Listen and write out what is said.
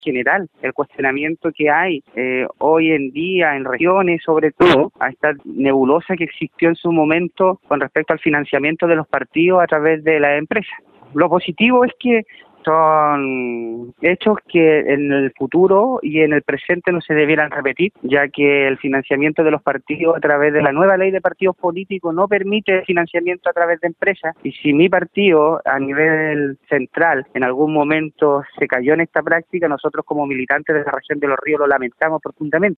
general el cuestionamiento que hay hoy en día en regiones, sobre todo a esta nebulosa que existió en su momento con respecto al financiamiento de los partidos a través de las empresas. Lo positivo es que son hechos que en el futuro y en el presente no se debieran repetir, ya que el financiamiento de los partidos a través de la nueva ley de partidos políticos no permite financiamiento a través de empresas, y si mi partido a nivel central en algún momento se cayó en esta práctica, nosotros como militantes de la región de Los Ríos lo lamentamos profundamente.